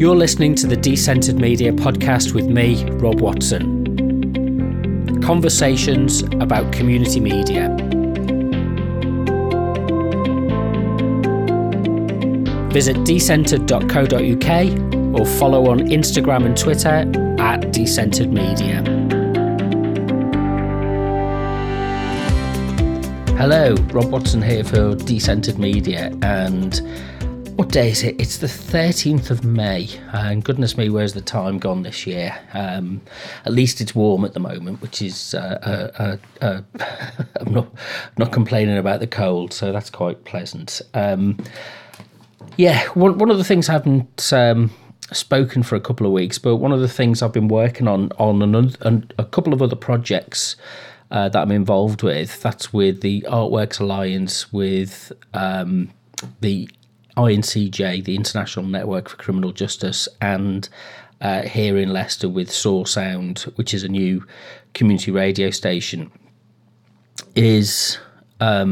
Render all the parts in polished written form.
You're listening to the Decentered Media podcast with me, Rob Watson. Conversations about community media. Visit decentered.co.uk or follow on Instagram and Twitter at Decentered Media. Hello, Rob Watson here for Decentered Media, and what day is it? It's the 13th of May, and goodness me, where's the time gone this year? At least it's warm at the moment, which is, I'm not complaining about the cold, so that's quite pleasant. One of the things I haven't spoken for a couple of weeks, but one of the things I've been working on a couple of other projects that I'm involved with, that's with the Artworks Alliance, with the INCJ, the International Network for Criminal Justice, and here in Leicester with Saw Sound, which is a new community radio station, is a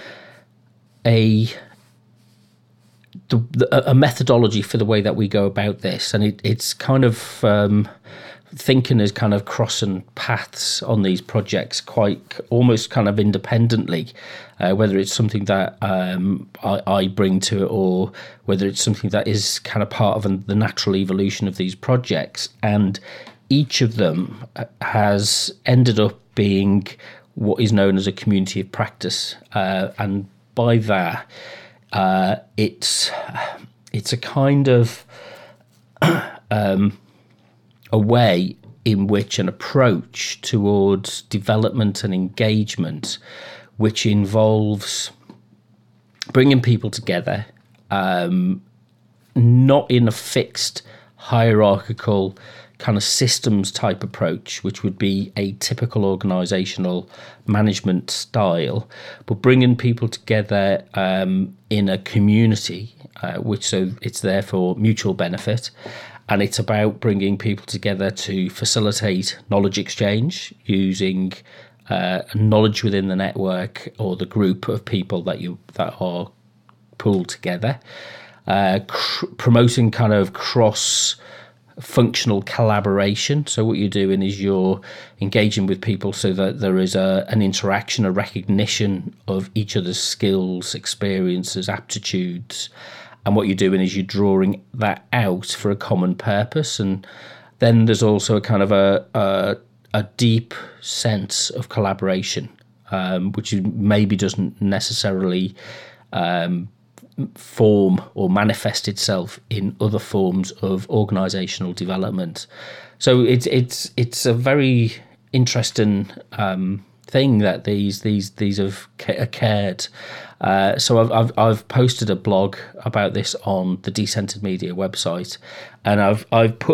methodology for the way that we go about this. And it's kind of thinking as kind of crossing paths on these projects quite almost kind of independently, whether it's something that I bring to it or whether it's something that is kind of part of the natural evolution of these projects. And each of them has ended up being what is known as a community of practice. And by that, it's a kind of a way in which an approach towards development and engagement, which involves bringing people together, not in a fixed hierarchical kind of systems type approach, which would be a typical organisational management style, but bringing people together in a community, so it's there for mutual benefit. And it's about bringing people together to facilitate knowledge exchange using knowledge within the network or the group of people that are pulled together, promoting kind of cross-functional collaboration. So what you're doing is you're engaging with people so that there is an interaction, a recognition of each other's skills, experiences, aptitudes. And what you're doing is you're drawing that out for a common purpose. And then there's also a kind of a deep sense of collaboration, which maybe doesn't necessarily form or manifest itself in other forms of organisational development. So it's a very interesting thing that these have occurred. So I've posted a blog about this on the Decentered Media website, and I've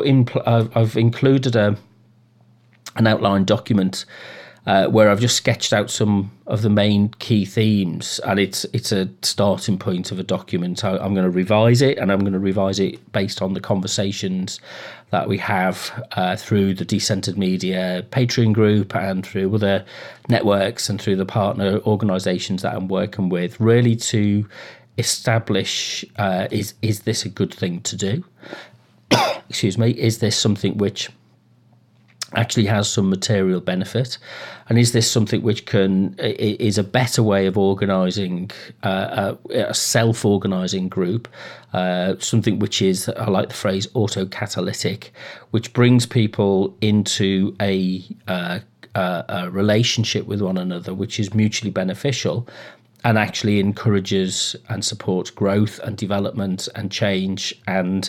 included an outline document where I've just sketched out some of the main key themes, and it's a starting point of a document. I'm going to revise it, and I'm going to revise it based on the conversations that we have through the Decentered Media Patreon group and through other networks and through the partner organisations that I'm working with, really to establish, is this a good thing to do? Excuse me. Is this something which actually has some material benefit, and is this something which is a better way of organising a self-organising group, something which is, I like the phrase, auto-catalytic, which brings people into a relationship with one another which is mutually beneficial and actually encourages and supports growth and development and change and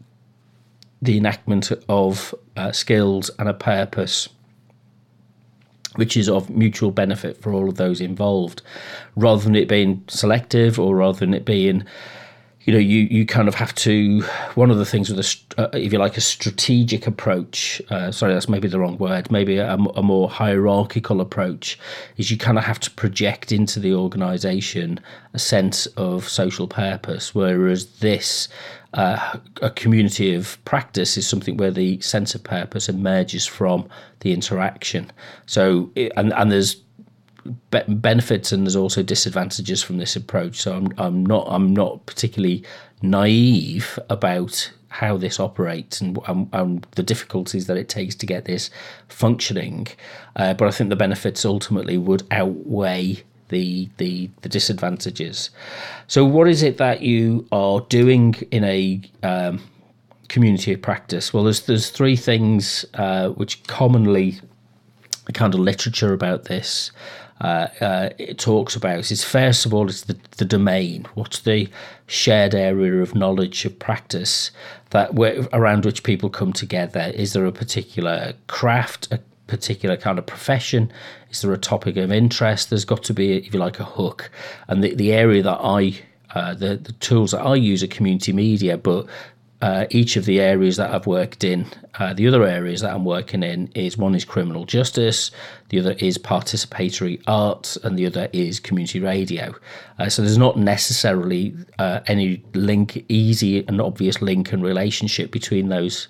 the enactment of skills and a purpose which is of mutual benefit for all of those involved, rather than it being selective or rather than it being, you kind of have to, one of the things with if you like, a strategic approach, sorry, that's maybe the wrong word, maybe a more hierarchical approach, is you kind of have to project into the organisation a sense of social purpose, whereas this, a community of practice, is something where the sense of purpose emerges from the interaction. So, and there's benefits and there's also disadvantages from this approach. So I'm not particularly naive about how this operates and the difficulties that it takes to get this functioning. But I think the benefits ultimately would outweigh the disadvantages. So what is it that you are doing in a community of practice? Well, there's three things which commonly the kind of literature about this it talks about. Is first of all, it's the domain. What's the shared area of knowledge of practice around which people come together? Is there a particular craft, a particular kind of profession? Is there a topic of interest? There's got to be, if you like, a hook. And the area that the tools that I use are community media, but each of the areas that I've worked in, the other areas that I'm working in one is criminal justice, the other is participatory arts, and the other is community radio. So there's not necessarily any easy and obvious link and relationship between those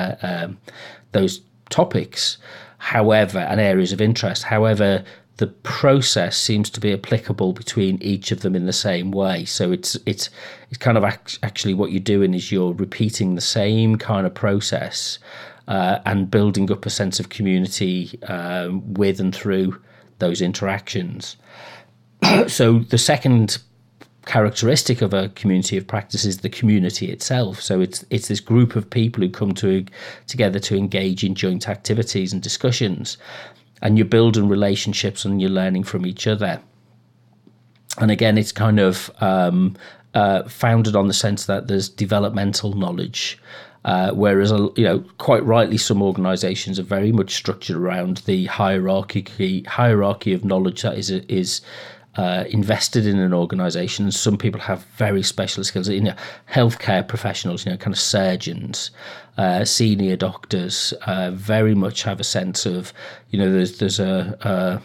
topics, however, and areas of interest. However, the process seems to be applicable between each of them in the same way. So it's kind of actually what you're doing is you're repeating the same kind of process and building up a sense of community with and through those interactions. So the second characteristic of a community of practice is the community itself. So it's this group of people who come together to engage in joint activities and discussions. And you're building relationships and you're learning from each other. And again, it's kind of founded on the sense that there's developmental knowledge, whereas quite rightly some organisations are very much structured around the hierarchy of knowledge that is invested in an organisation. And some people have very specialist skills. Healthcare professionals, kind of surgeons, senior doctors, very much have a sense of, there's a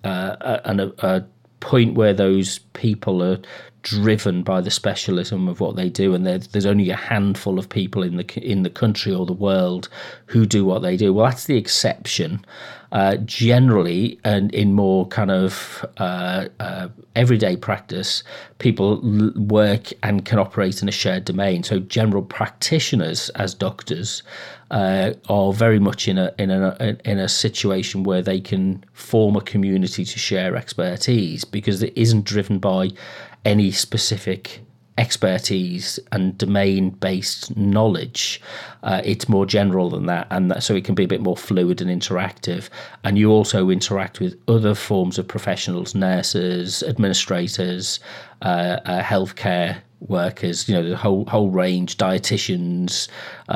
point where those people are driven by the specialism of what they do, and there's only a handful of people in the country or the world who do what they do. Well, that's the exception. Generally, and in more kind of everyday practice, people work and can operate in a shared domain. So general practitioners as doctors are very much in a situation where they can form a community to share expertise, because it isn't driven by any specific expertise and domain-based knowledge. It's more general than that, and so it can be a bit more fluid and interactive. And you also interact with other forms of professionals, nurses, administrators, healthcare workers, the whole range, dietitians,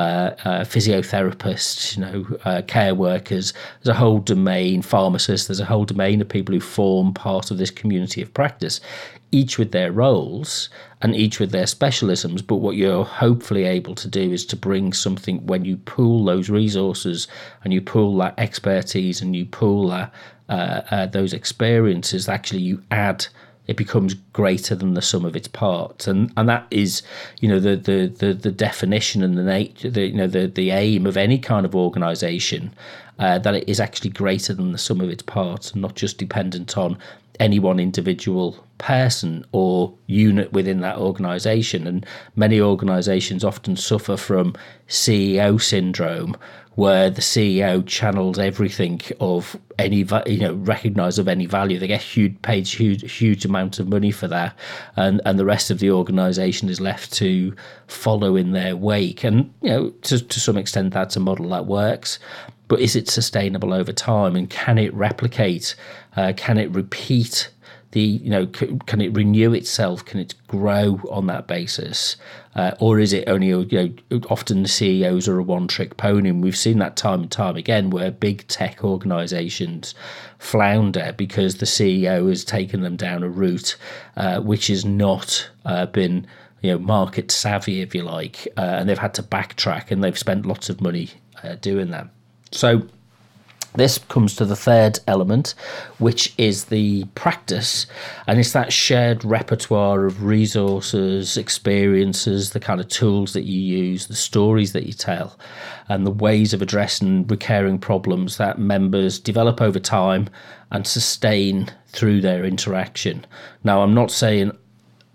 physiotherapists, care workers. There's a whole domain, pharmacists. There's a whole domain of people who form part of this community of practice, each with their roles and each with their specialisms. But what you're hopefully able to do is to bring something, when you pool those resources and you pool that expertise and you pool that those experiences, actually you add. It becomes greater than the sum of its parts, and that is, the definition and the nature, the aim of any kind of organisation, that it is actually greater than the sum of its parts, and not just dependent on any one individual person or unit within that organisation. And many organisations often suffer from CEO syndrome, where the CEO channels everything of any, recognised of any value. They get huge amount of money for that, and the rest of the organisation is left to follow in their wake. And to some extent, that's a model that works. But is it sustainable over time? And can it replicate? Can it repeat? Can it renew itself? Can it grow on that basis? Or is it only, often the CEOs are a one-trick pony, and we've seen that time and time again where big tech organisations flounder because the CEO has taken them down a route which has not been, market savvy, if you like, and they've had to backtrack, and they've spent lots of money doing that. So this comes to the third element, which is the practice, and it's that shared repertoire of resources, experiences, the kind of tools that you use, the stories that you tell, and the ways of addressing recurring problems that members develop over time and sustain through their interaction. Now, I'm not saying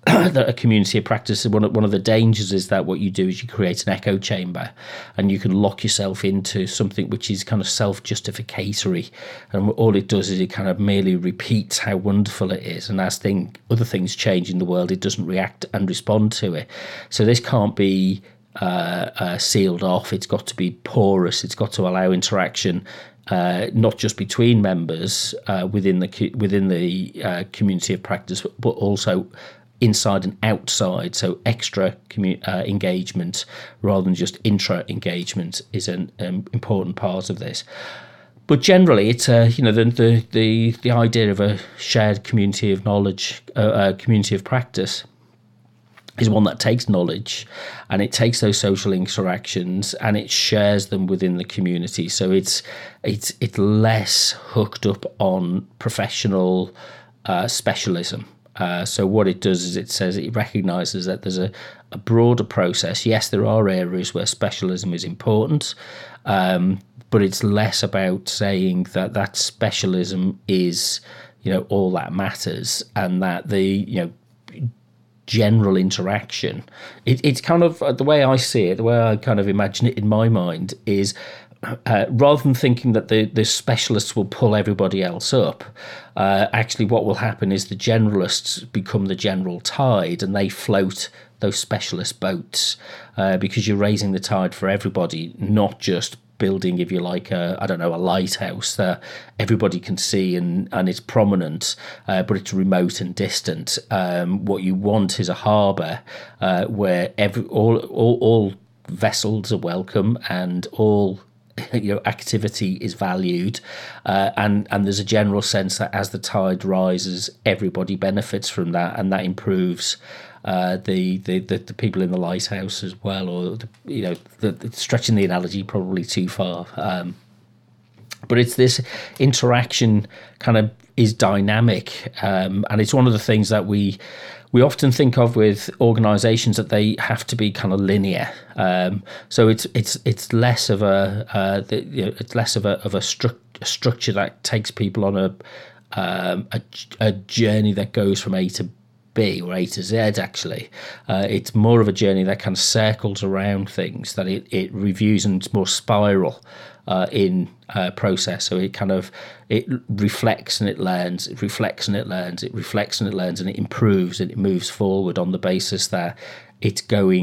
that a community of practice, one of the dangers is that what you do is you create an echo chamber, and you can lock yourself into something which is kind of self-justificatory, and all it does is it kind of merely repeats how wonderful it is, and as other things change in the world, it doesn't react and respond to it. So this can't be sealed off. It's got to be porous. It's got to allow interaction, not just between members within the community of practice, but also inside and outside. So extra engagement rather than just intra engagement is an important part of this. But generally, it's the idea of a shared community of knowledge, community of practice, is one that takes knowledge and it takes those social interactions and it shares them within the community. So it's less hooked up on professional specialism. So what it does is it says it recognises that there's a broader process. Yes, there are areas where specialism is important, but it's less about saying that specialism is, all that matters, and that the, general interaction. It's kind of the way I see it, the way I kind of imagine it in my mind is rather than thinking that the specialists will pull everybody else up, actually what will happen is the generalists become the general tide and they float those specialist boats because you're raising the tide for everybody, not just building, if you like, a lighthouse that everybody can see and it's prominent, but it's remote and distant. What you want is a harbour where all vessels are welcome and all activity is valued, and there's a general sense that as the tide rises, everybody benefits from that, and that improves the people in the lighthouse as well, or the stretching the analogy probably too far, but it's this interaction kind of is dynamic, and it's one of the things that we often think of with organisations, that they have to be kind of linear. So it's less of a structure that takes people on a journey that goes from A to B or A to Z. Actually, it's more of a journey that kind of circles around things, that it reviews, and it's more spiral in process. So it reflects and it learns, it reflects and it learns, it reflects and it learns, and it improves and it moves forward on the basis that it's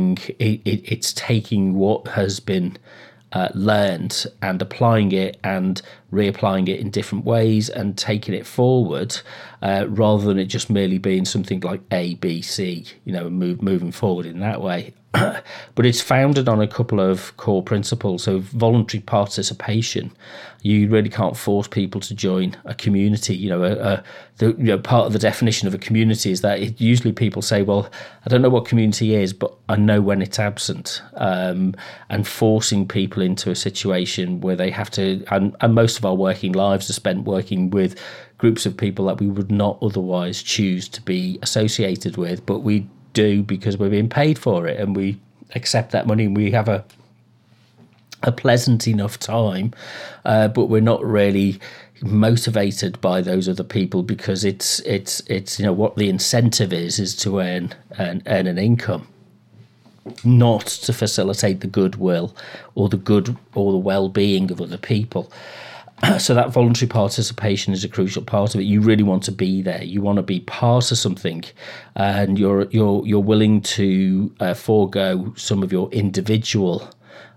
taking what has been learned and applying it and reapplying it in different ways and taking it forward, rather than it just merely being something like A, B, C, moving forward in that way. But it's founded on a couple of core principles. So voluntary participation. You really can't force people to join a community. Part of the definition of a community is that usually people say, well, I don't know what community is, but I know when it's absent. And forcing people into a situation where they have to, and most of our working lives are spent working with groups of people that we would not otherwise choose to be associated with, but we do because we're being paid for it, and we accept that money, and we have a pleasant enough time, but we're not really motivated by those other people, because it's what the incentive is to earn an income, not to facilitate the goodwill or the well-being of other people. So that voluntary participation is a crucial part of it. You really want to be there. You want to be part of something, and you're willing to forego some of your individual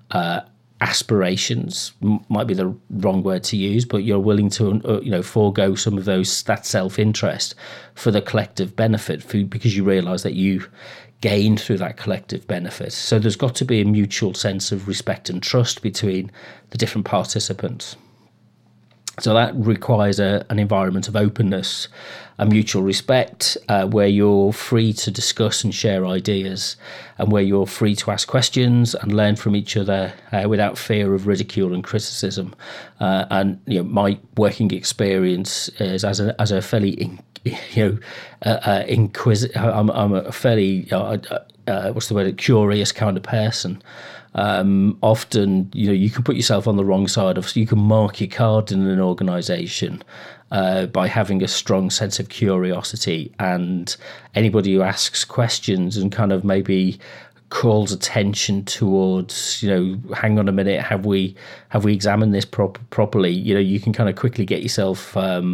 aspirations. Might be the wrong word to use, but you're willing to forego some of that self-interest for the collective benefit, because you realise that you gained through that collective benefit. So there's got to be a mutual sense of respect and trust between the different participants. So that requires an environment of openness and mutual respect, where you're free to discuss and share ideas, and where you're free to ask questions and learn from each other without fear of ridicule and criticism. And my working experience is as a fairly inquisitive. I'm a fairly curious kind of person. Often, you can put yourself on the wrong side of, so you can mark your card in an organisation, by having a strong sense of curiosity, and anybody who asks questions and kind of maybe calls attention towards, hang on a minute, have we examined this properly? You can kind of quickly get yourself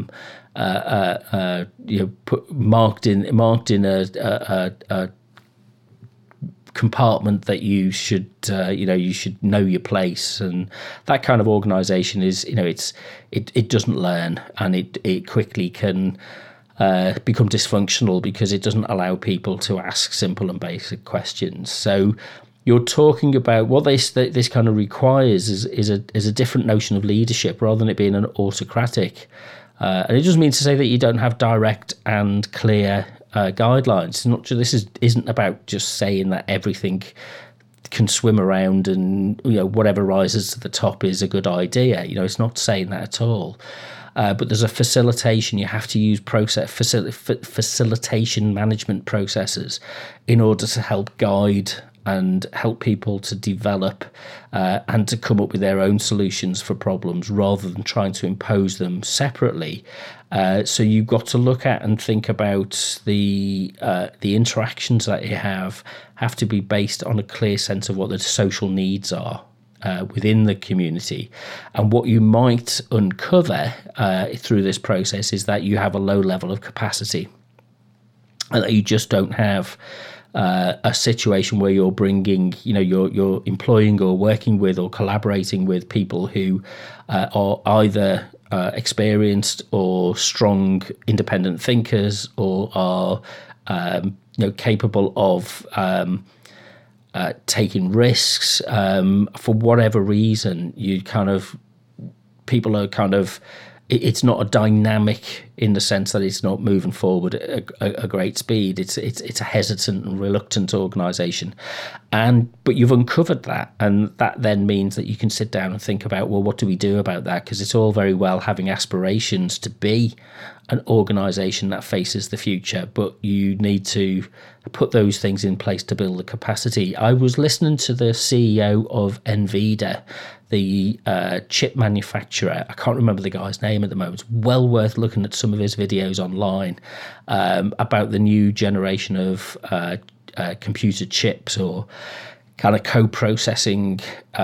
marked in a compartment that you should know your place. And that kind of organization is, it doesn't learn, and it quickly can become dysfunctional because it doesn't allow people to ask simple and basic questions. So you're talking about what this kind of requires is a different notion of leadership, rather than it being an autocratic. And it doesn't mean to say that you don't have direct and clear guidelines. This isn't about just saying that everything can swim around and whatever rises to the top is a good idea. It's not saying that at all. But there's a facilitation. You have to use facilitation management processes in order to help guide and help people to develop and to come up with their own solutions for problems, rather than trying to impose them separately. So you've got to look at and think about the interactions that you have to be based on a clear sense of what the social needs are within the community. And what you might uncover through this process is that you have a low level of capacity, and that you just don't have a situation where you're bringing, you're employing or working with or collaborating with people who are either experienced or strong independent thinkers, or are capable of taking risks. For whatever reason, people are kind of, it's not a dynamic in the sense that it's not moving forward at a great speed. It's a hesitant and reluctant organisation, but you've uncovered that, and that then means that you can sit down and think about, well, what do we do about that? Because it's all very well having aspirations to be an organisation that faces the future, but you need to put those things in place to build the capacity. I was listening to the CEO of Nvidia, the chip manufacturer. I can't remember the guy's name at the moment. It's well worth looking at some of his videos online about the new generation of computer chips, or kind of co-processing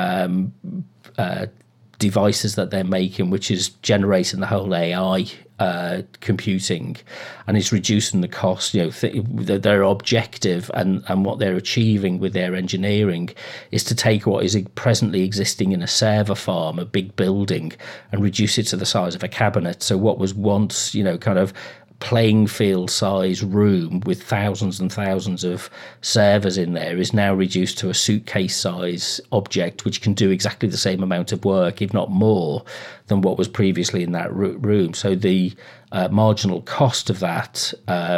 devices that they're making, which is generating the whole AI computing, and it's reducing the cost. Their objective and what they're achieving with their engineering is to take what is presently existing in a server farm, a big building, and reduce it to the size of a cabinet. So what was once, kind of playing field size room with thousands and thousands of servers in there is now reduced to a suitcase size object, which can do exactly the same amount of work, if not more, than what was previously in that room. So the marginal cost of that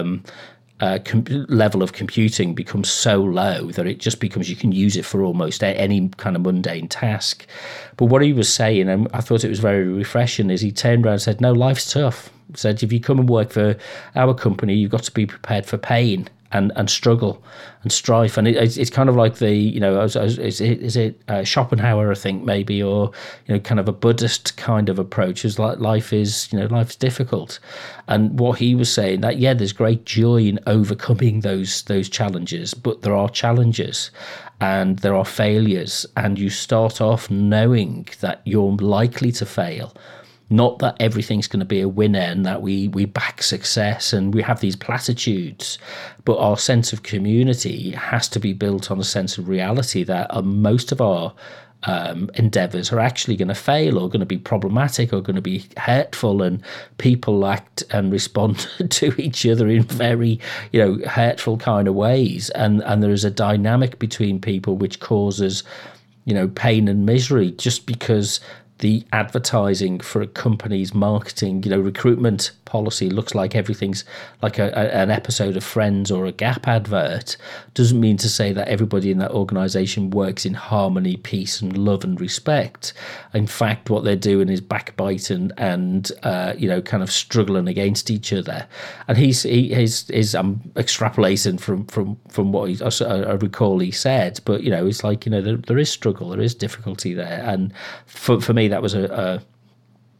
level of computing becomes so low that it just becomes, you can use it for almost any kind of mundane task. But what he was saying, and I thought it was very refreshing, is he turned around and said, no, life's tough. He said, if you come and work for our company, you've got to be prepared for pain and struggle and strife. And it's kind of like is it Schopenhauer, I think, maybe, or kind of a Buddhist kind of approach. Is like life's difficult. And what he was saying, that there's great joy in overcoming those challenges, but there are challenges and there are failures, and you start off knowing that you're likely to fail. Not that everything's going to be a winner and that we back success and we have these platitudes, but our sense of community has to be built on a sense of reality that most of our endeavours are actually going to fail, or going to be problematic, or going to be hurtful, and people act and respond to each other in very hurtful kind of ways, and there is a dynamic between people which causes pain and misery, just because the advertising for a company's marketing, recruitment policy looks like everything's like an episode of Friends or a Gap advert, doesn't mean to say that everybody in that organisation works in harmony, peace and love and respect. In fact, what they're doing is backbiting and kind of struggling against each other. And he's I'm extrapolating from what I recall he said, but it's like there is struggle, there is difficulty there, and for me that was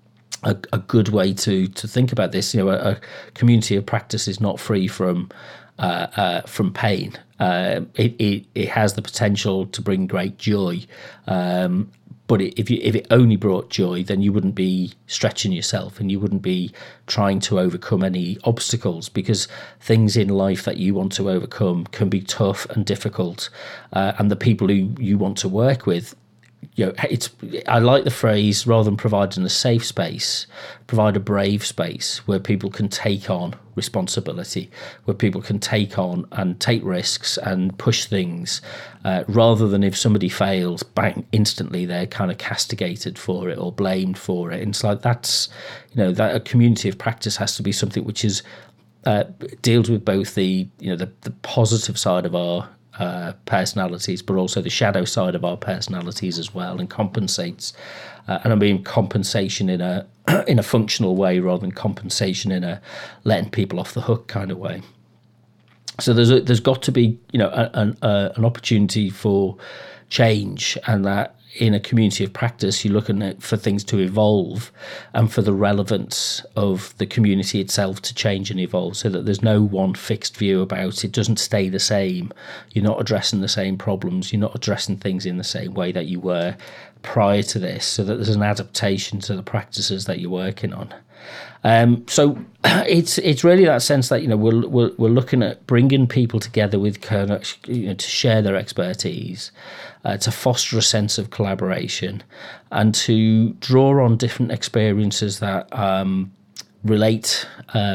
a good way to think about this. A community of practice is not free from pain. It has the potential to bring great joy. But if it only brought joy, then you wouldn't be stretching yourself and you wouldn't be trying to overcome any obstacles, because things in life that you want to overcome can be tough and difficult. And the people who you want to work with, I like the phrase, rather than providing a safe space, provide a brave space where people can take on responsibility, where people can take on and take risks and push things, rather than if somebody fails, bang, instantly they're kind of castigated for it or blamed for it. And it's like that a community of practice has to be something which is deals with both the positive side of our personalities, but also the shadow side of our personalities as well, and compensates. And I mean compensation in a functional way, rather than compensation in a letting people off the hook kind of way. So there's got to be an opportunity for change, and that in a community of practice, you're looking for things to evolve and for the relevance of the community itself to change and evolve, so that there's no one fixed view about it. Doesn't stay the same. You're not addressing the same problems. You're not addressing things in the same way that you were prior to this, so that there's an adaptation to the practices that you're working on. So it's really that sense that we're looking at bringing people together with to share their expertise, to foster a sense of collaboration, and to draw on different experiences that relate,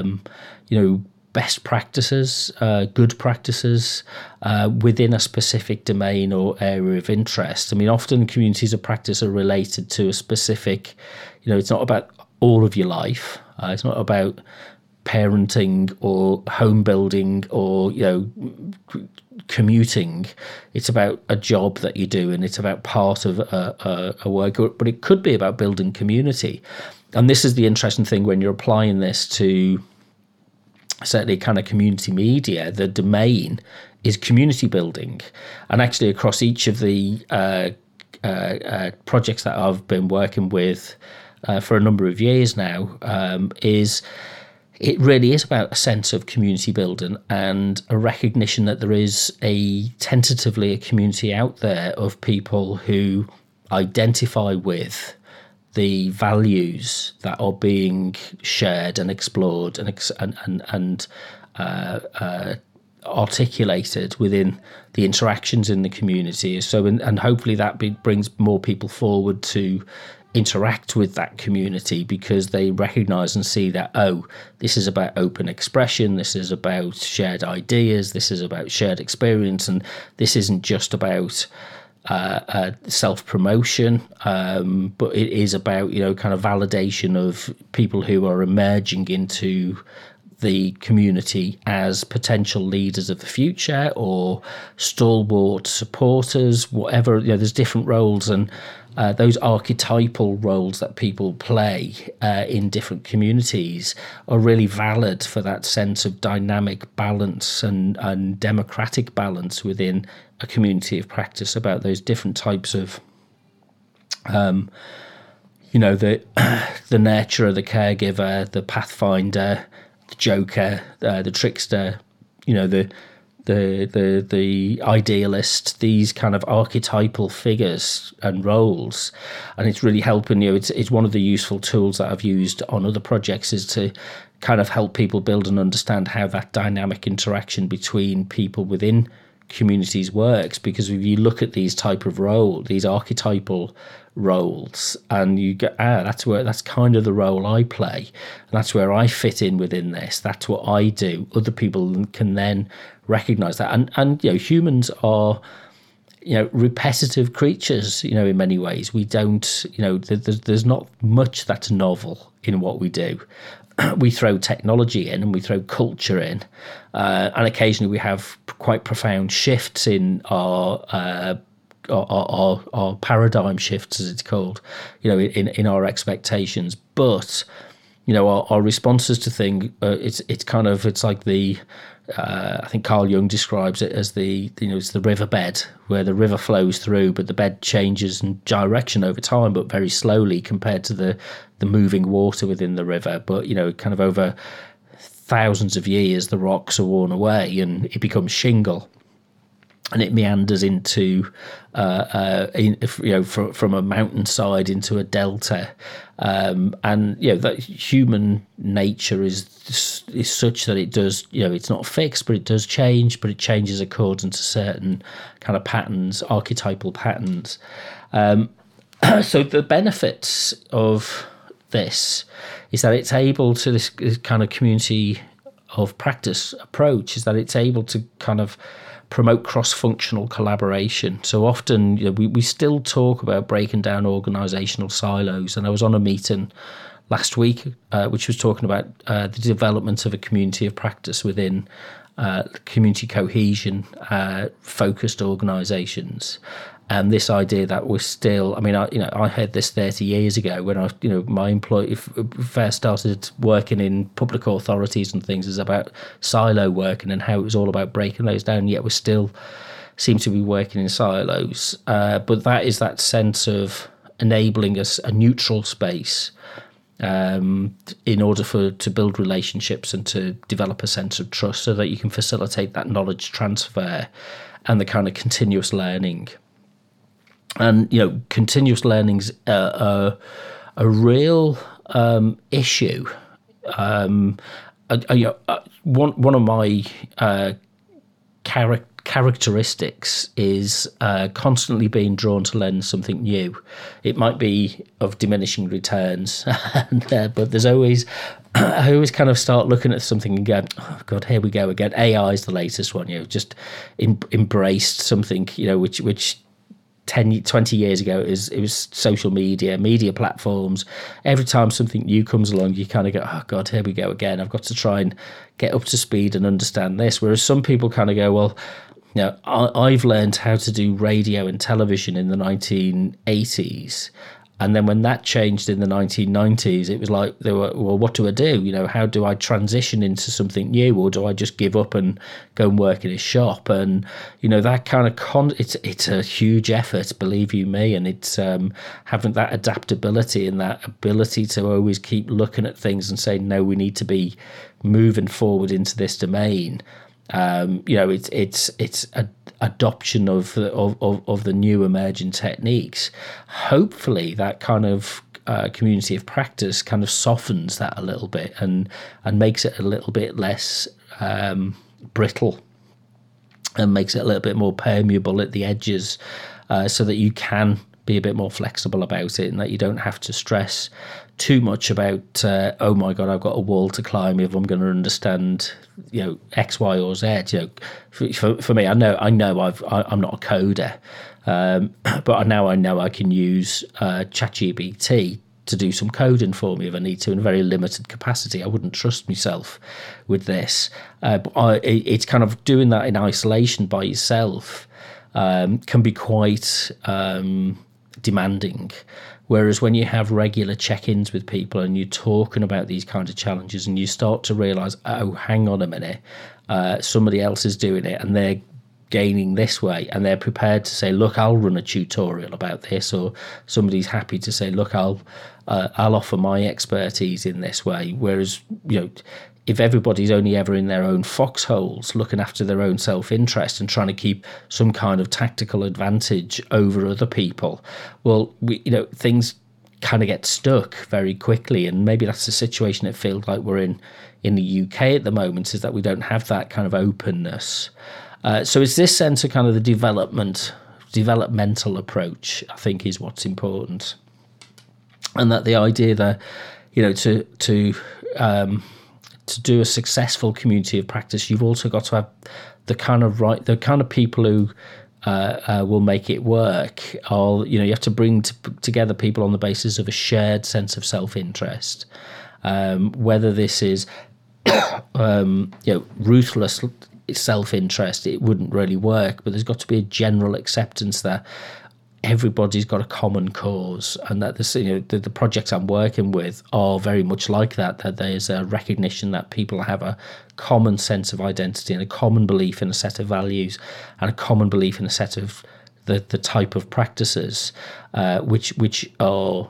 best practices, good practices within a specific domain or area of interest. I mean, often communities of practice are related to a specific, it's not about all of your life. It's not about parenting or home building or commuting. It's about a job that you do, and it's about part of a work. But it could be about building community. And this is the interesting thing when you're applying this to certainly kind of community media. The domain is community building, and actually across each of the projects that I've been working with for a number of years now, it really is about a sense of community building and a recognition that there is tentatively a community out there of people who identify with the values that are being shared and explored and articulated within the interactions in the community. So, and hopefully that brings more people forward to interact with that community, because they recognize and see that, this is about open expression, this is about shared ideas, this is about shared experience, and this isn't just about self-promotion, but it is about kind of validation of people who are emerging into the community as potential leaders of the future or stalwart supporters, whatever. There's different roles, and those archetypal roles that people play in different communities are really valid for that sense of dynamic balance and democratic balance within a community of practice, about those different types of the nurturer, the caregiver, the pathfinder, the joker, the trickster, the idealist, these kind of archetypal figures and roles. And it's really helping it's one of the useful tools that I've used on other projects, is to kind of help people build and understand how that dynamic interaction between people within communities works. Because if you look at these type of these archetypal roles, and you go, that's kind of the role I play, and that's where I fit in within this, that's what I do. Other people can then recognize that, and humans are repetitive creatures. In many ways, we don't there's not much that's novel in what we do. We throw technology in and we throw culture in, and occasionally we have quite profound shifts in our paradigm shifts, as it's called, in our expectations. But our responses to things. It's like the I think Carl Jung describes it as it's the riverbed where the river flows through, but the bed changes in direction over time, but very slowly compared to the moving water within the river. But kind of over thousands of years, the rocks are worn away and it becomes shingle. And it meanders into, from a mountainside into a delta, and that human nature is such that it does. It's not fixed, but it does change. But it changes according to certain kind of patterns, archetypal patterns. So the benefits of this is that it's able to this kind of community of practice approach is that it's able to kind of promote cross-functional collaboration. So often, we still talk about breaking down organisational silos. And I was on a meeting last week, which was talking about the development of a community of practice within community cohesion focused organisations. And this idea that we're still, I heard this 30 years ago when my employee first started working in public authorities and things, is about silo working and how it was all about breaking those down. Yet we still seem to be working in silos. But that is that sense of enabling us a neutral space in order to build relationships and to develop a sense of trust so that you can facilitate that knowledge transfer and the kind of continuous learning. And, continuous learning's a real issue. One of my characteristics is constantly being drawn to learn something new. It might be of diminishing returns, but there's always... I always kind of start looking at something and go, oh, God, here we go again. AI is the latest one, just embraced something, which 10, 20 years ago, it was social media platforms. Every time something new comes along, you kind of go, oh, God, here we go again. I've got to try and get up to speed and understand this. Whereas some people kind of go, well, I've learned how to do radio and television in the 1980s. And then when that changed in the 1990s, it was like, they were, well, what do I do? How do I transition into something new? Or do I just give up and go and work in a shop? And, that kind of, it's a huge effort, believe you me. And it's having that adaptability and that ability to always keep looking at things and say, no, we need to be moving forward into this domain. It's a adoption of the new emerging techniques. Hopefully that kind of community of practice kind of softens that a little bit and makes it a little bit less brittle and makes it a little bit more permeable at the edges, so that you can be a bit more flexible about it and that you don't have to stress too much about, oh my God, I've got a wall to climb if I'm going to understand, X, Y, or Z. For me, I know I'm not a coder, but now I know I can use ChatGPT to do some coding for me if I need to in a very limited capacity. I wouldn't trust myself with this. But it's kind of doing that in isolation by yourself can be quite demanding. Whereas when you have regular check-ins with people and you're talking about these kind of challenges and you start to realise, oh, hang on a minute, somebody else is doing it and they're gaining this way and they're prepared to say, look, I'll run a tutorial about this, or somebody's happy to say, look, I'll offer my expertise in this way. Whereas, if everybody's only ever in their own foxholes, looking after their own self-interest and trying to keep some kind of tactical advantage over other people, well, things kind of get stuck very quickly. And maybe that's the situation it feels like we're in the UK at the moment, is that we don't have that kind of openness. So it's this sense of kind of the developmental approach, I think, is what's important. And that the idea that, to do a successful community of practice, you've also got to have the kind of people who will make it work. Or, you have to bring together people on the basis of a shared sense of self-interest. Whether this is, ruthless self-interest, it wouldn't really work. But there's got to be a general acceptance that everybody's got a common cause, and that the projects I'm working with are very much like that. That there's a recognition that people have a common sense of identity and a common belief in a set of values and a common belief in a set of the type of practices which are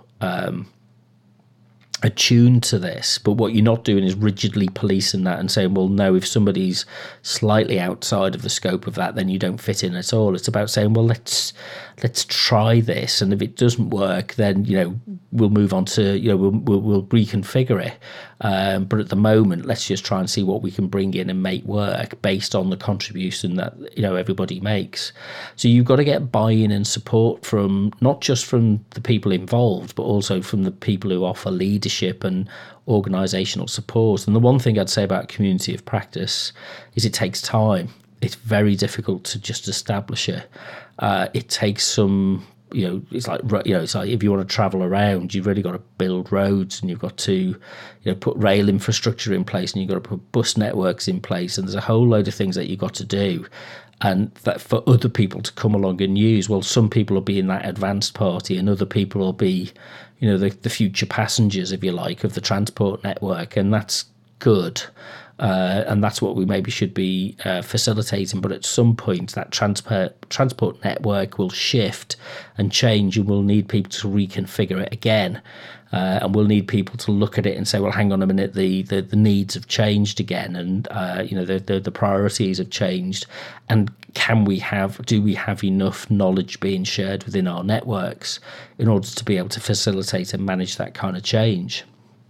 attuned to this. But what you're not doing is rigidly policing that and saying, well, no, if somebody's slightly outside of the scope of that, then you don't fit in at all. It's about saying, well, let's try this, and if it doesn't work, then we'll move on to we'll reconfigure it. But at the moment, let's just try and see what we can bring in and make work based on the contribution that everybody makes. So you've got to get buy-in and support from not just from the people involved, but also from the people who offer leadership and organisational support. And the one thing I'd say about community of practice is it takes time. It's very difficult to just establish it. It takes some. It's like if you want to travel around, you've really got to build roads, and you've got to put rail infrastructure in place, and you've got to put bus networks in place, and there's a whole load of things that you've got to do, and that for other people to come along and use. Well, some people will be in that advanced party, and other people will be the future passengers, if you like, of the transport network, and that's good. And that's what we maybe should be facilitating. But at some point, that transport network will shift and change, and we'll need people to reconfigure it again. And we'll need people to look at it and say, well, hang on a minute, the needs have changed again, and the priorities have changed. And do we have enough knowledge being shared within our networks in order to be able to facilitate and manage that kind of change?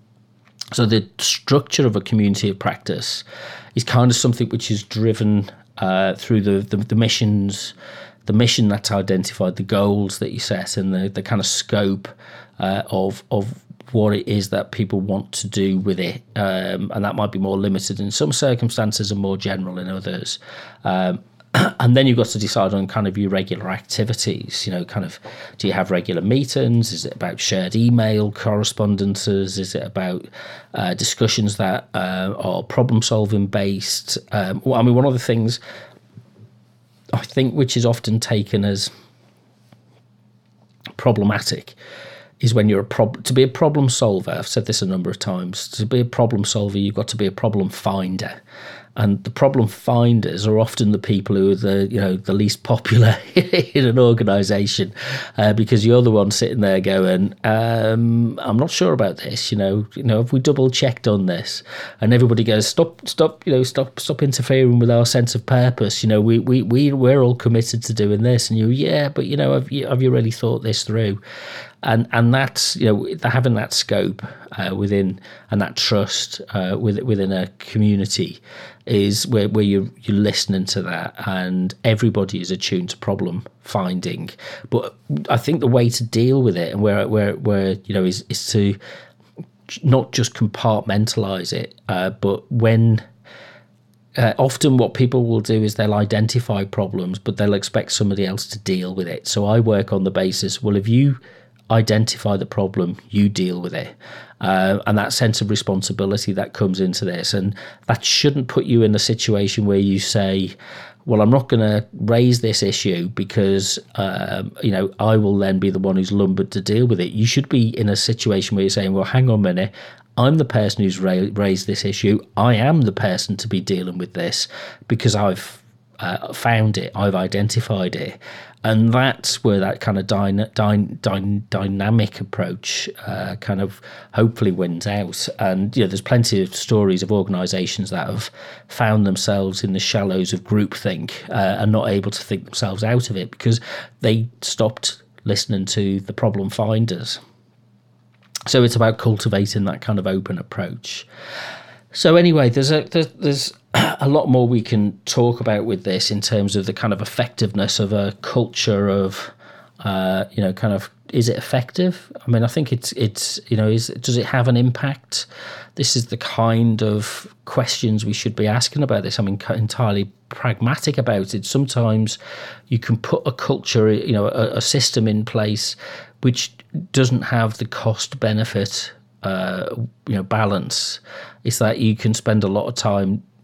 So the structure of a community of practice is kind of something which is driven through the missions, the mission that's identified, the goals that you set, and the kind of scope of what it is that people want to do with it. And that might be more limited in some circumstances and more general in others. And then you've got to decide on kind of your regular activities, do you have regular meetings? Is it about shared email correspondences? Is it about discussions that are problem solving based? One of the things I think which is often taken as problematic is when you're to be a problem solver. I've said this a number of times. To be a problem solver, you've got to be a problem finder. And the problem finders are often the people who are the least popular in an organisation, because you're the one sitting there going, I'm not sure about this. Have we double checked on this? And everybody goes, stop interfering with our sense of purpose. We're all committed to doing this, and but have you really thought this through? And that's having that scope within, and that trust within a community is where you're listening to that, and everybody is attuned to problem finding. But I think the way to deal with it, and where is to not just compartmentalize it, but when often what people will do is they'll identify problems, but they'll expect somebody else to deal with it. So I work on the basis, well, if you identify the problem, you deal with it. And that sense of responsibility that comes into this, and that shouldn't put you in a situation where you say, well, I'm not going to raise this issue because I will then be the one who's lumbered to deal with it. You should be in a situation where you're saying, well, hang on a minute, I'm the person who's raised this issue. I am the person to be dealing with this because I've found it, I've identified it. And that's where that kind of dynamic approach kind of hopefully wins out. And there's plenty of stories of organisations that have found themselves in the shallows of groupthink and not able to think themselves out of it because they stopped listening to the problem finders. So it's about cultivating that kind of open approach. So anyway, there's a lot more we can talk about with this in terms of the kind of effectiveness of a culture of, kind of, is it effective? I mean, I think it's does it have an impact? This is the kind of questions we should be asking about this. I'm entirely pragmatic about it. Sometimes you can put a culture, a system in place which doesn't have the cost benefit balance. It's that you can spend a lot of time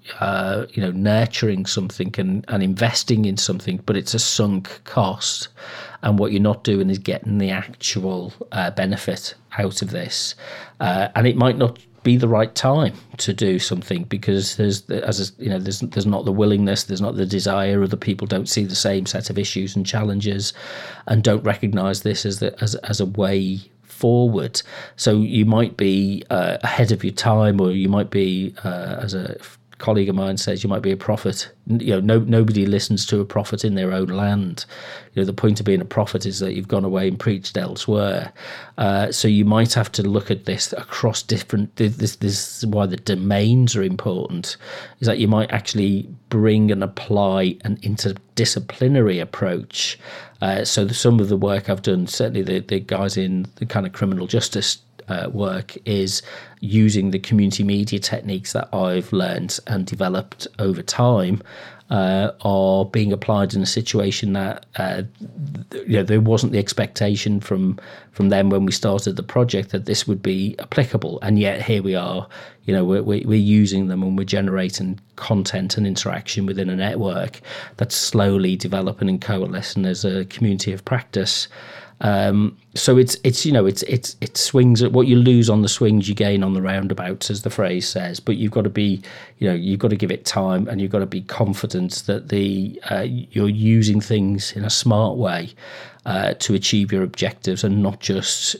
nurturing something and investing in something, but it's a sunk cost, and what you're not doing is getting the actual benefit out of this, and it might not be the right time to do something because there's not the willingness, there's not the desire, other people don't see the same set of issues and challenges and don't recognize this as a way forward. So you might be ahead of your time, or you might be, as a colleague of mine says, you might be a prophet. Nobody listens to a prophet in their own land. The point of being a prophet is that you've gone away and preached elsewhere. So you might have to look at this across different. This is why the domains are important. Is that you might actually bring and apply an interdisciplinary approach. So some of the work I've done, certainly the guys in the kind of criminal justice work, is using the community media techniques that I've learned and developed over time are being applied in a situation that there wasn't the expectation from them when we started the project that this would be applicable, and yet here we are. We're using them, and we're generating content and interaction within a network that's slowly developing and coalescing as a community of practice. So it swings at what you lose on the swings, you gain on the roundabouts, as the phrase says. But you've got to be, you've got to give it time, and you've got to be confident that you're using things in a smart way to achieve your objectives, and not just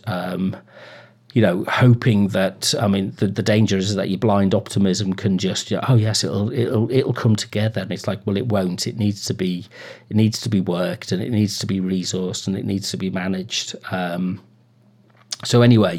hoping that. I mean, the danger is that your blind optimism can just, oh yes, it'll come together, and it's like, well, it won't. It needs to be worked, and it needs to be resourced, and it needs to be managed. So anyway,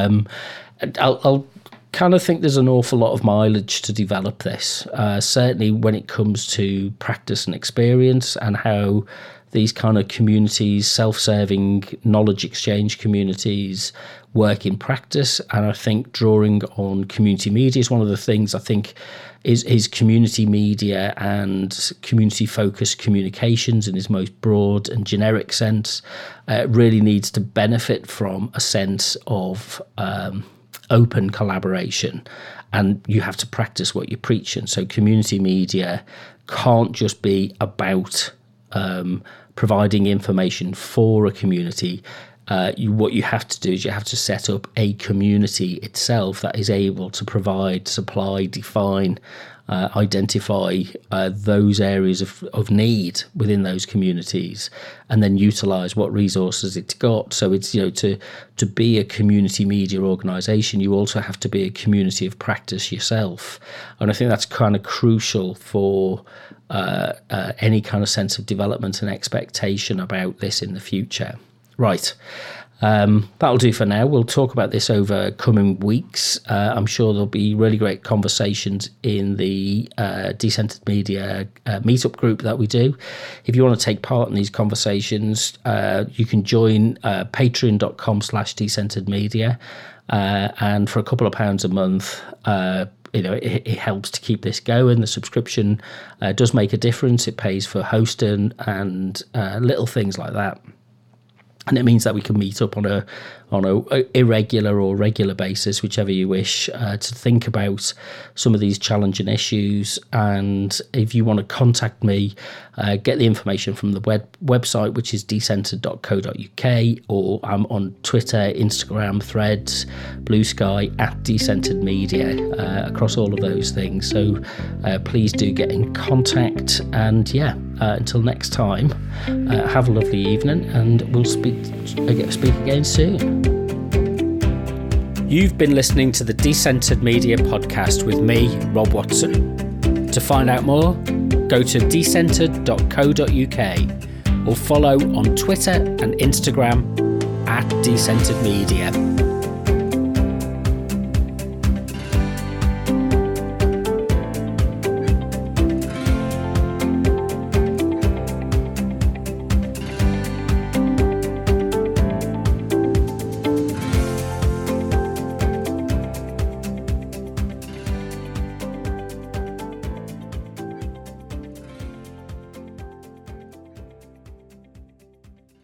I'll kind of think there's an awful lot of mileage to develop this. Certainly when it comes to practice and experience, and how these kind of communities, self-serving knowledge exchange communities, work in practice. And I think drawing on community media is one of the things I think is community media and community-focused communications in its most broad and generic sense really needs to benefit from a sense of open collaboration, and you have to practice what you're preaching. So community media can't just be about providing information for a community. What you have to do is you have to set up a community itself that is able to provide, supply, define, identify those areas of need within those communities, and then utilize what resources it's got. So it's, to be a community media organization, you also have to be a community of practice yourself. And I think that's kind of crucial for any kind of sense of development and expectation about this in the future. Right. That'll do for now. We'll talk about this over coming weeks. I'm sure there'll be really great conversations in the Decentered Media meetup group that we do. If you want to take part in these conversations, you can join patreon.com/decenteredmedia, and for a couple of pounds a month, it helps to keep this going. The subscription does make a difference. It pays for hosting and little things like that. And it means that we can meet up on a irregular or regular basis, whichever you wish, to think about some of these challenging issues. And if you want to contact me, get the information from the website, which is decentered.co.uk, or I'm on Twitter, Instagram, Threads, Blue Sky, @Decentered Media, across all of those things. So please do get in contact. And until next time, have a lovely evening, and we'll speak again soon. You've been listening to the Decentered Media podcast with me, Rob Watson. To find out more, go to decentered.co.uk or follow on Twitter and Instagram @Decentered Media.